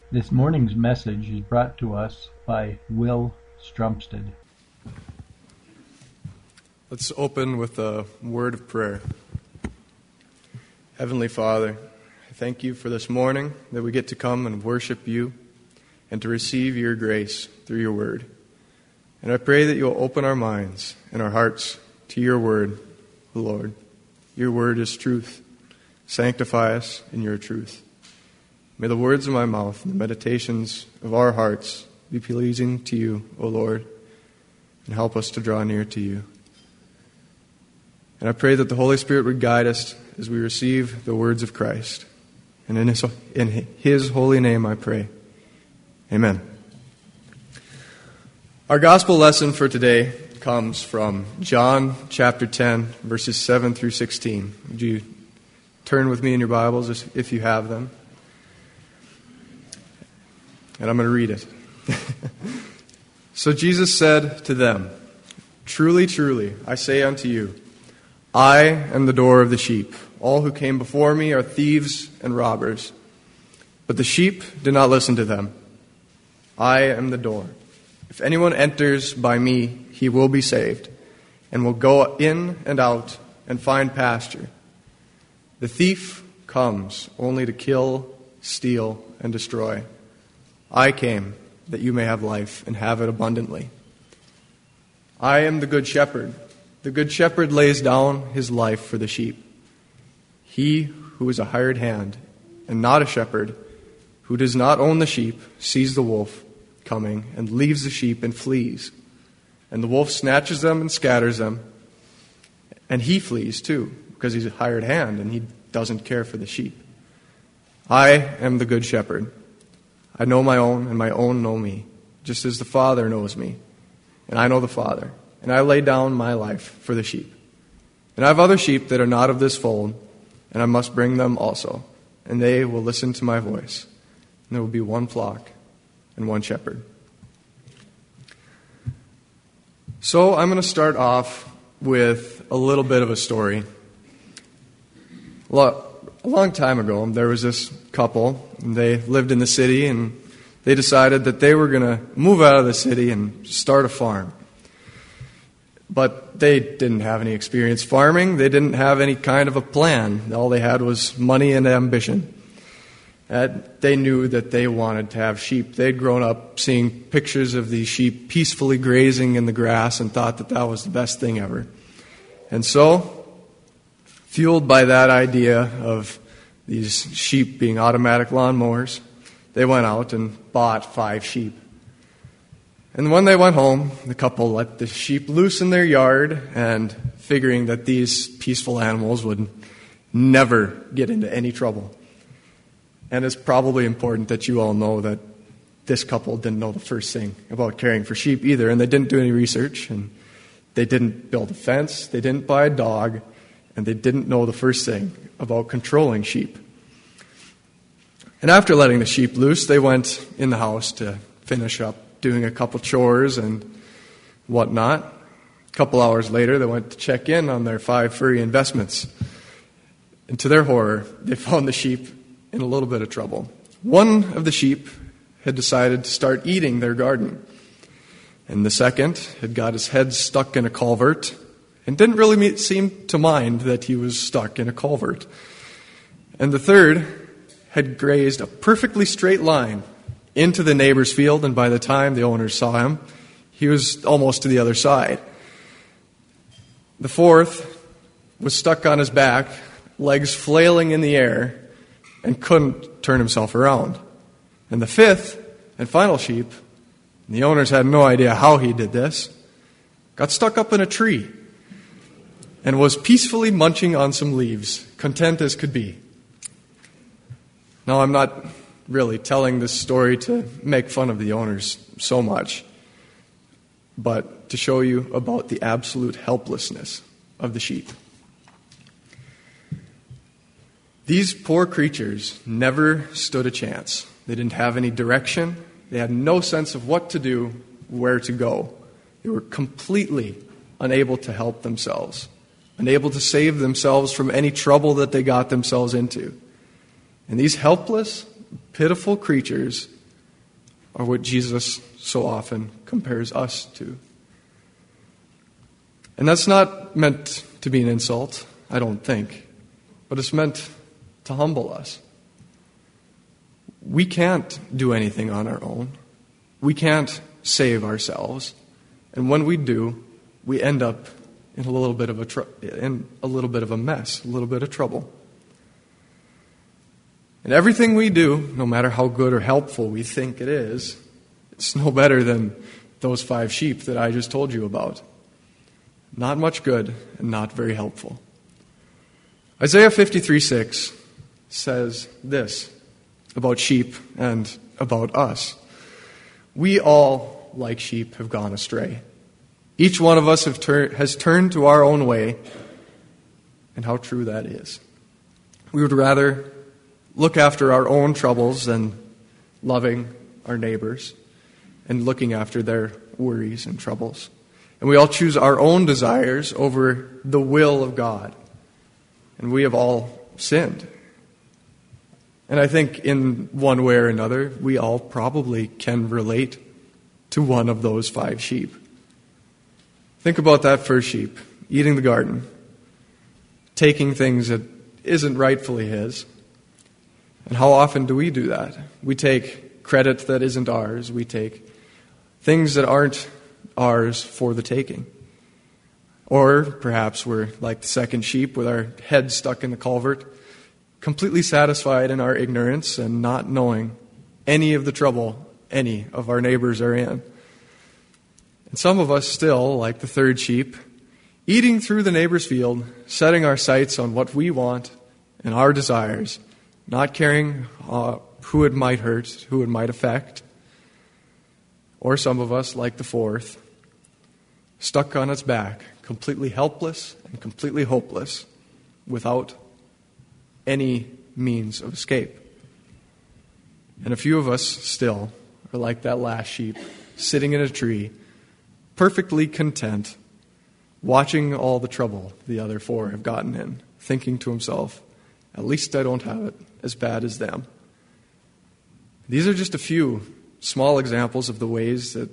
This morning's message is brought to us by Will Strumstead. Let's open with a word of prayer. Heavenly Father, I thank you for this morning that we get to come and worship you and to receive your grace through your word. And I pray that you'll open our minds and our hearts to your word, Lord. Your word is truth. Sanctify us in your truth. May the words of my mouth and the meditations of our hearts be pleasing to you, O Lord, and help us to draw near to you. And I pray that the Holy Spirit would guide us as we receive the words of Christ. And in His holy name I pray. Amen. Our gospel lesson for today comes from John chapter 10, verses 7 through 16. Would you turn with me in your Bibles if you have them? And I'm going to read it. So Jesus said to them, "Truly, truly, I say unto you, I am the door of the sheep. All who came before me are thieves and robbers, but the sheep did not listen to them. I am the door. If anyone enters by me, he will be saved, and will go in and out and find pasture. The thief comes only to kill, steal, and destroy. I came that you may have life and have it abundantly. I am the good shepherd. The good shepherd lays down his life for the sheep. He who is a hired hand and not a shepherd, who does not own the sheep, sees the wolf coming and leaves the sheep and flees. And the wolf snatches them and scatters them. And he flees too, because he's a hired hand and he doesn't care for the sheep. I am the good shepherd. I know my own, and my own know me, just as the Father knows me. And I know the Father, and I lay down my life for the sheep. And I have other sheep that are not of this fold, and I must bring them also, and they will listen to my voice. And there will be one flock and one shepherd." So I'm going to start off with a little bit of a story. A long time ago, there was this couple, and they lived in the city, and they decided that they were going to move out of the city and start a farm. But they didn't have any experience farming. They didn't have any kind of a plan. All they had was money and ambition. They knew that they wanted to have sheep. They'd grown up seeing pictures of these sheep peacefully grazing in the grass and thought that that was the best thing ever. And so, fueled by that idea of these sheep being automatic lawnmowers, they went out and bought 5 sheep. And when they went home, the couple let the sheep loose in their yard, and figuring that these peaceful animals would never get into any trouble. And it's probably important that you all know that this couple didn't know the first thing about caring for sheep either, and they didn't do any research, and they didn't build a fence, they didn't buy a dog, and they didn't know the first thing about controlling sheep. And after letting the sheep loose, they went in the house to finish up doing a couple chores and whatnot. A couple hours later, they went to check in on their 5 furry investments. And to their horror, they found the sheep in a little bit of trouble. One of the sheep had decided to start eating their garden. And the second had got his head stuck in a culvert and didn't really seem to mind that he was stuck in a culvert. And the third had grazed a perfectly straight line into the neighbor's field, and by the time the owners saw him, he was almost to the other side. The fourth was stuck on his back, legs flailing in the air, and couldn't turn himself around. And the fifth and final sheep, and the owners had no idea how he did this, got stuck up in a tree and was peacefully munching on some leaves, content as could be. Now, I'm not really telling this story to make fun of the owners so much, but to show you about the absolute helplessness of the sheep. These poor creatures never stood a chance. They didn't have any direction. They had no sense of what to do, where to go. They were completely unable to help themselves, unable to save themselves from any trouble that they got themselves into. And these helpless, pitiful creatures are what Jesus so often compares us to. And that's not meant to be an insult, I don't think, but it's meant to humble us. We can't do anything on our own. We can't save ourselves. And when we do, we end up in a little bit of a mess, a little bit of trouble. And everything we do, no matter how good or helpful we think it is, it's no better than those 5 sheep that I just told you about. Not much good and not very helpful. Isaiah 53:6 says this about sheep and about us. We all, like sheep, have gone astray. Each one of us has turned to our own way, and how true that is. We would rather look after our own troubles than loving our neighbors and looking after their worries and troubles. And we all choose our own desires over the will of God. And we have all sinned. And I think in one way or another, we all probably can relate to one of those 5 sheep. Think about that first sheep, eating the garden, taking things that isn't rightfully his. And how often do we do that? We take credit that isn't ours. We take things that aren't ours for the taking. Or perhaps we're like the second sheep with our head stuck in the culvert, completely satisfied in our ignorance and not knowing any of the trouble any of our neighbors are in. And some of us still, like the third sheep, eating through the neighbor's field, setting our sights on what we want and our desires, not caring who it might hurt, who it might affect. Or some of us, like the fourth, stuck on its back, completely helpless and completely hopeless, without any means of escape. And a few of us still are like that last sheep, sitting in a tree, perfectly content, watching all the trouble the other 4 have gotten in, thinking to himself, at least I don't have it as bad as them. These are just a few small examples of the ways that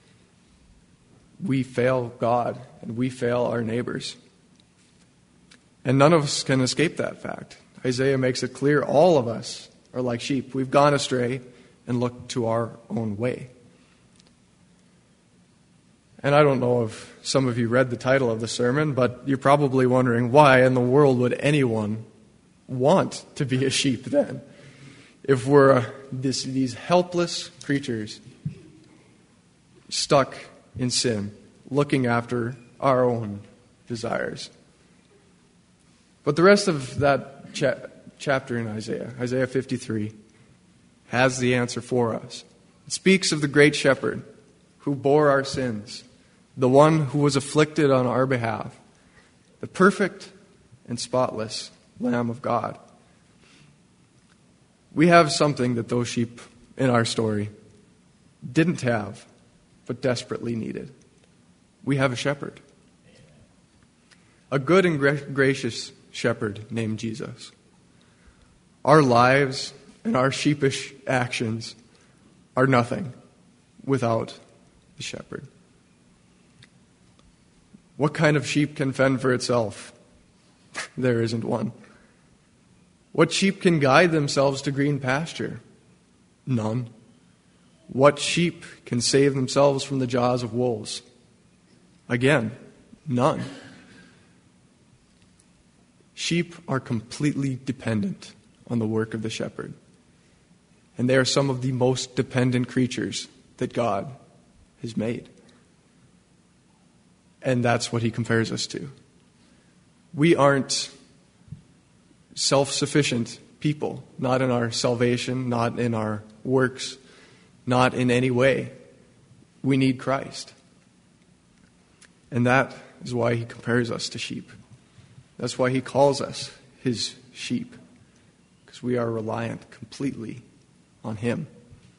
we fail God and we fail our neighbors. And none of us can escape that fact. Isaiah makes it clear all of us are like sheep. We've gone astray and looked to our own way. And I don't know if some of you read the title of the sermon, but you're probably wondering, why in the world would anyone want to be a sheep then? If we're these helpless creatures stuck in sin, looking after our own desires. But the rest of that chapter in Isaiah 53, has the answer for us. It speaks of the great shepherd who bore our sins, the one who was afflicted on our behalf, the perfect and spotless Lamb of God. We have something that those sheep in our story didn't have, but desperately needed. We have a shepherd. A good and gracious shepherd named Jesus. Our lives and our sheepish actions are nothing without the shepherd. What kind of sheep can fend for itself? There isn't one. What sheep can guide themselves to green pasture? None. What sheep can save themselves from the jaws of wolves? Again, none. Sheep are completely dependent on the work of the shepherd. And they are some of the most dependent creatures that God has made. And that's what he compares us to. We aren't self-sufficient people, not in our salvation, not in our works, not in any way. We need Christ. And that is why he compares us to sheep. That's why he calls us his sheep, because we are reliant completely on him.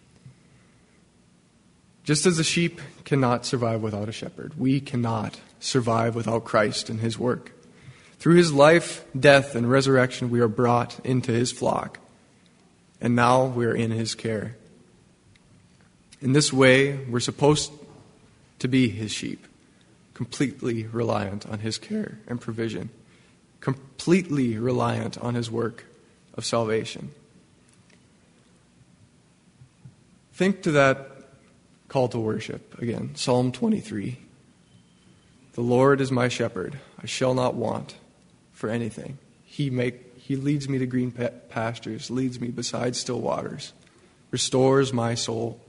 Just as a sheep cannot survive without a shepherd, we cannot survive without Christ and his work. Through his life, death, and resurrection, we are brought into his flock. and now we're in His care. In this way, we're supposed to be His sheep, completely reliant on His care and provision, completely reliant on His work of salvation. Think to that call to worship again, Psalm 23. The Lord is my shepherd, I shall not want for anything. He leads me to green pastures, leads me beside still waters, restores my soul.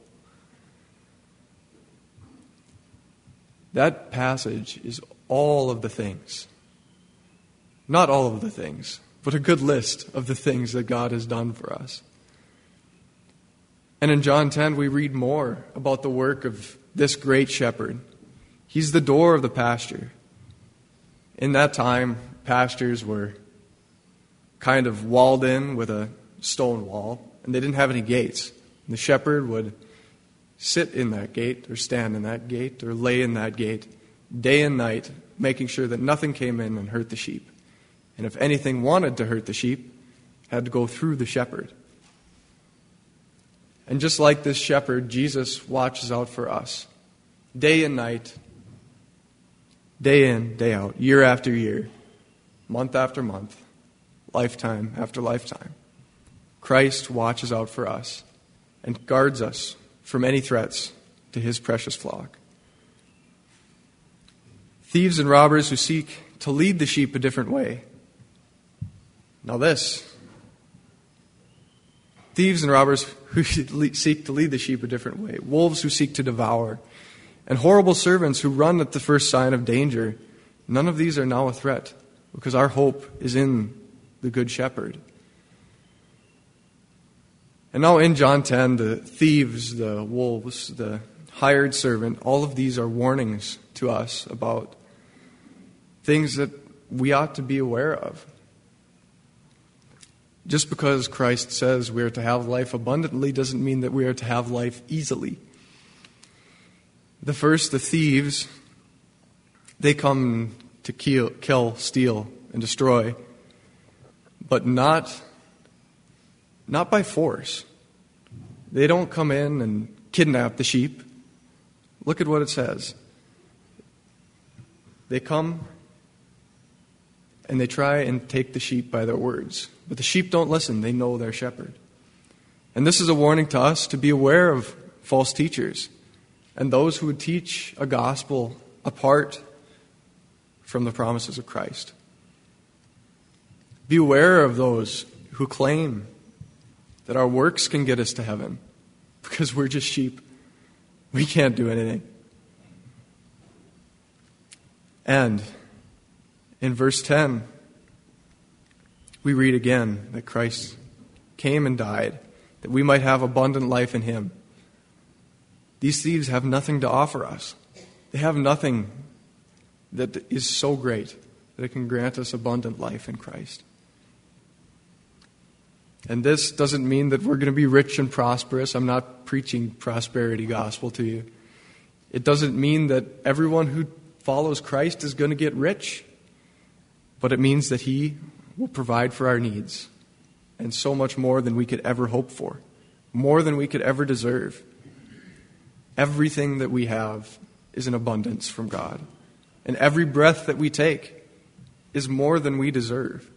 That passage is all of the things. Not all of the things, but a good list of the things that God has done for us. And in John 10, we read more about the work of this great shepherd. He's the door of the pasture. In that time, pastures were kind of walled in with a stone wall, and they didn't have any gates. The shepherd would sit in that gate, or stand in that gate, or lay in that gate, day and night, making sure that nothing came in and hurt the sheep. And if anything wanted to hurt the sheep, it had to go through the shepherd. And just like this shepherd, Jesus watches out for us, day and night, day in, day out, year after year, month after month, lifetime after lifetime. Christ watches out for us and guards us from any threats to His precious flock. Thieves and robbers who seek to lead the sheep a different way. Now this. Thieves and robbers who seek to lead the sheep a different way. Wolves who seek to devour. And horrible servants who run at the first sign of danger. None of these are now a threat, because our hope is in the Good Shepherd. And now in John 10, the thieves, the wolves, the hired servant, all of these are warnings to us about things that we ought to be aware of. Just because Christ says we are to have life abundantly doesn't mean that we are to have life easily. The thieves, they come to kill, steal, and destroy, but not by force. They don't come in and kidnap the sheep. Look at what it says. They come and they try and take the sheep by their words. But the sheep don't listen. They know their shepherd. And this is a warning to us to be aware of false teachers and those who would teach a gospel apart from the promises of Christ. Be aware of those who claim that our works can get us to heaven because we're just sheep. We can't do anything. And in verse 10, we read again that Christ came and died that we might have abundant life in Him. These thieves have nothing to offer us. They have nothing that is so great that it can grant us abundant life in Christ. And this doesn't mean that we're going to be rich and prosperous. I'm not preaching prosperity gospel to you. It doesn't mean that everyone who follows Christ is going to get rich. But it means that He will provide for our needs. And so much more than we could ever hope for. More than we could ever deserve. Everything that we have is an abundance from God. And every breath that we take is more than we deserve.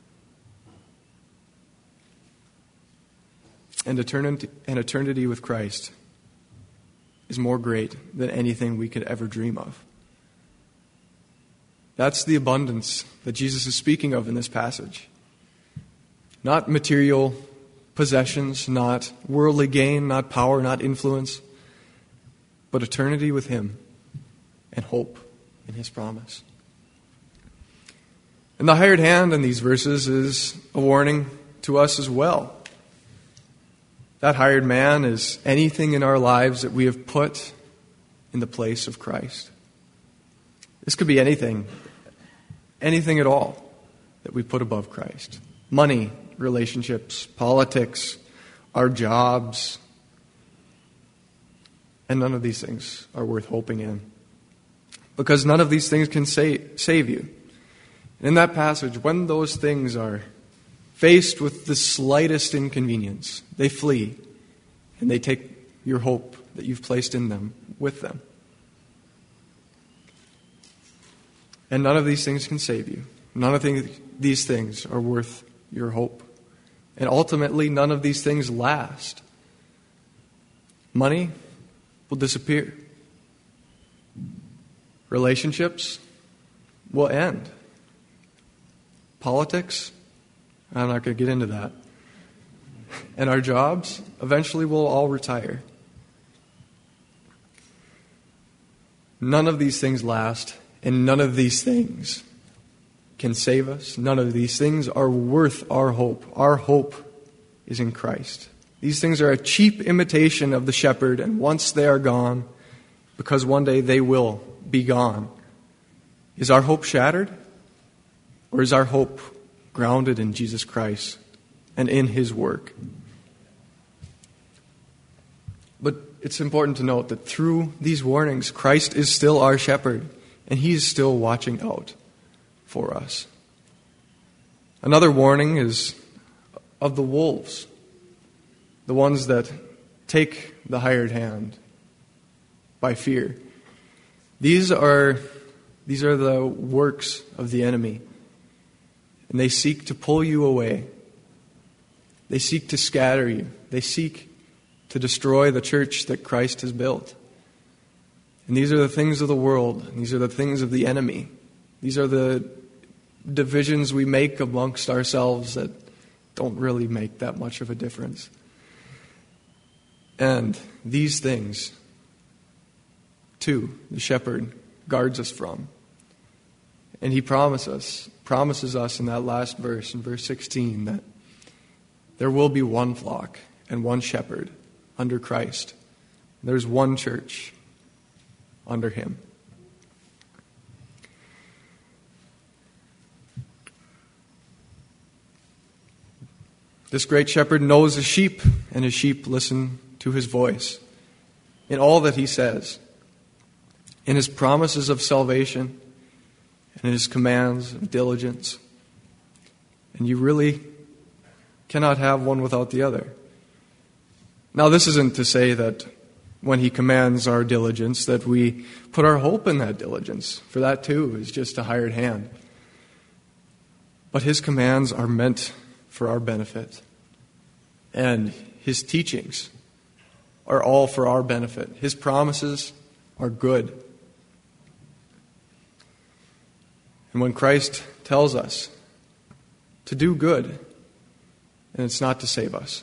And eternity with Christ is more great than anything we could ever dream of. That's the abundance that Jesus is speaking of in this passage. Not material possessions, not worldly gain, not power, not influence, but eternity with Him and hope in His promise. And the hired hand in these verses is a warning to us as well. That hired man is anything in our lives that we have put in the place of Christ. This could be anything at all that we put above Christ. Money, relationships, politics, our jobs. And none of these things are worth hoping in. Because none of these things can save you. And in that passage, when those things are faced with the slightest inconvenience, they flee and they take your hope that you've placed in them with them. And none of these things can save you. None of these things are worth your hope. And ultimately, none of these things last. Money will disappear. Relationships will end. Politics, I'm not going to get into that. And our jobs, eventually we'll all retire. None of these things last, and none of these things can save us. None of these things are worth our hope. Our hope is in Christ. These things are a cheap imitation of the shepherd, and once they are gone, because one day they will be gone, is our hope shattered? Or is our hope grounded in Jesus Christ and in His work? But it's important to note that through these warnings, Christ is still our shepherd, and He is still watching out for us. Another warning is of the wolves, the ones that take the hired hand by fear. These are the works of the enemy, and they seek to pull you away. They seek to scatter you. They seek to destroy the church that Christ has built. And these are the things of the world. And these are the things of the enemy. These are the divisions we make amongst ourselves that don't really make that much of a difference. And these things, too, the shepherd guards us from. And he promises us in that last verse, in verse 16, that there will be one flock and one shepherd under Christ. There's one church under Him. This great shepherd knows His sheep, and His sheep listen to His voice in all that He says, in His promises of salvation, and in His commands of diligence. And you really cannot have one without the other. Now, this isn't to say that when He commands our diligence that we put our hope in that diligence, for that too is just a hired hand. But His commands are meant for our benefit, and His teachings are all for our benefit. His promises are good. And when Christ tells us to do good, and it's not to save us,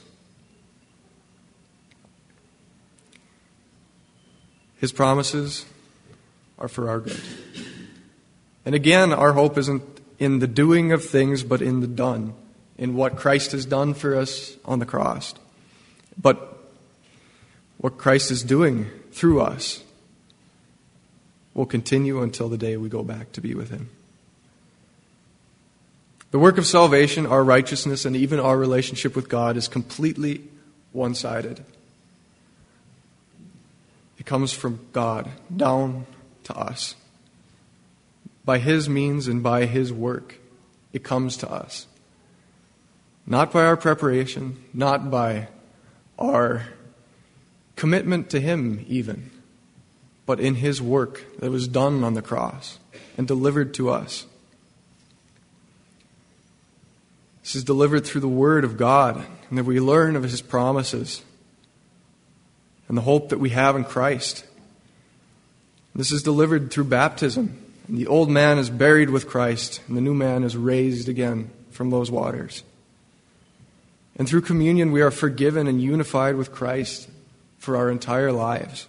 His promises are for our good. And again, our hope isn't in the doing of things, but in the done, in what Christ has done for us on the cross. But what Christ is doing through us will continue until the day we go back to be with Him. The work of salvation, our righteousness, and even our relationship with God is completely one-sided. It comes from God down to us. By His means and by His work, it comes to us. Not by our preparation, not by our commitment to Him even, but in His work that was done on the cross and delivered to us. This is delivered through the Word of God, and that we learn of His promises and the hope that we have in Christ. This is delivered through baptism, and the old man is buried with Christ, and the new man is raised again from those waters. And through communion, we are forgiven and unified with Christ for our entire lives.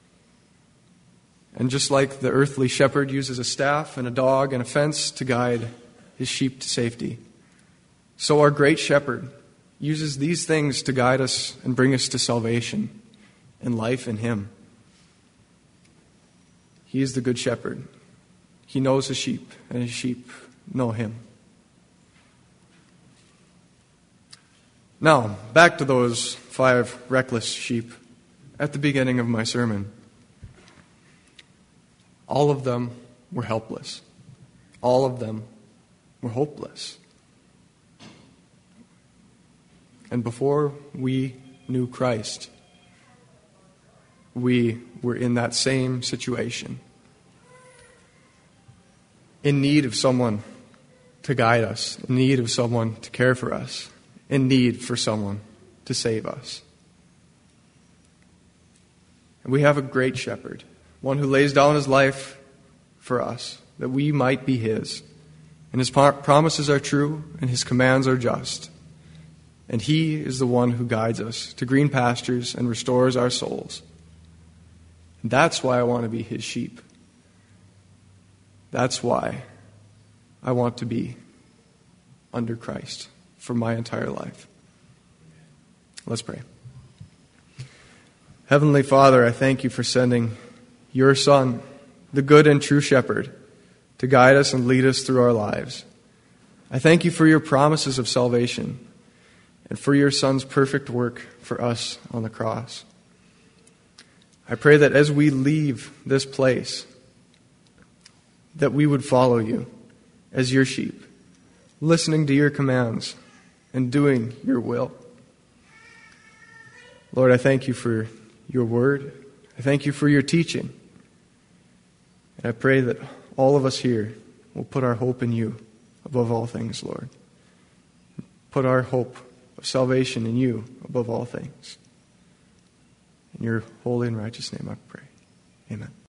And just like the earthly shepherd uses a staff and a dog and a fence to guide his sheep to safety, so our great shepherd uses these things to guide us and bring us to salvation and life in Him. He is the good shepherd. He knows His sheep, and His sheep know Him. Now, back to those 5 reckless sheep at the beginning of my sermon. All of them were helpless. All of them were hopeless. And before we knew Christ, we were in that same situation, in need of someone to guide us, in need of someone to care for us, in need for someone to save us. And we have a great shepherd, one who lays down his life for us, that we might be his. And his promises are true, and his commands are just. And he is the one who guides us to green pastures and restores our souls. And that's why I want to be his sheep. That's why I want to be under Christ for my entire life. Let's pray. Heavenly Father, I thank you for sending your Son, the good and true shepherd, to guide us and lead us through our lives. I thank you for your promises of salvation and for your Son's perfect work for us on the cross. I pray that as we leave this place, that we would follow you as your sheep, listening to your commands and doing your will. Lord, I thank you for your word. I thank you for your teaching. And I pray that all of us here will put our hope in you above all things, Lord. Put our hope of salvation in you above all things. In your holy and righteous name I pray. Amen.